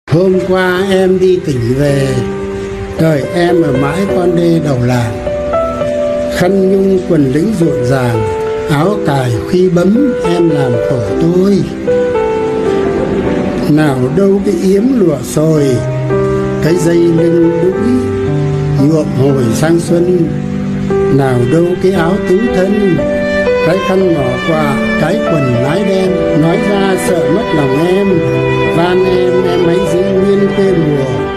Hôm qua em đi tỉnh về, đợi em ở mãi con đê đầu làng. Khăn nhung quần lính rộn ràng, áo cài khuy bấm em làm khổ tôi. Nào đâu cái yếm lụa sồi, cái dây lưng đũi nhuộm hồi sang xuân. Nào đâu cái áo tứ thân, cái khăn mỏ quà, cái quần mái đen. Nói ra sợ mất lòng em, van em hãy giữ nguyên quê mùa.